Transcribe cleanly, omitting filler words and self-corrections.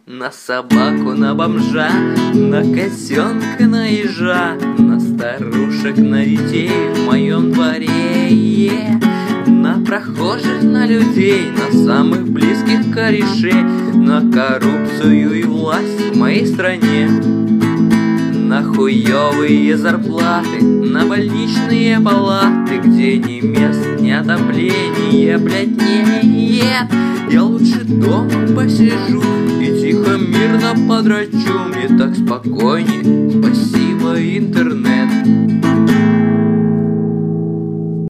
На собаку, на бомжа, на котенка, на ежа, на старушек, на детей в моем дворе, на прохожих, на людей, на самых близких корешей, на коррупцию и власть в моей стране, на хуёвые зарплаты, на больничные палаты, где ни мест, ни отопления, блядь, нет. Я лучше дома посижу и тихо, мирно подрачу. Мне так спокойней, спасибо, интернет.